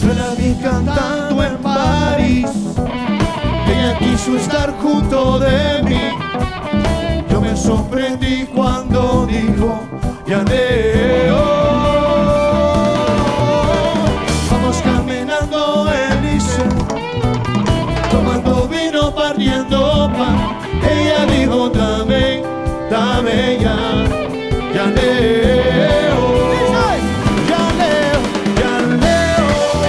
Yo la vi cantando en París, ella quiso estar junto de mí. Yo me sorprendí cuando dijo Yaneo. Vamos caminando en Liceo, tomando vino, partiendo pan. Ella dijo dame, dame ya.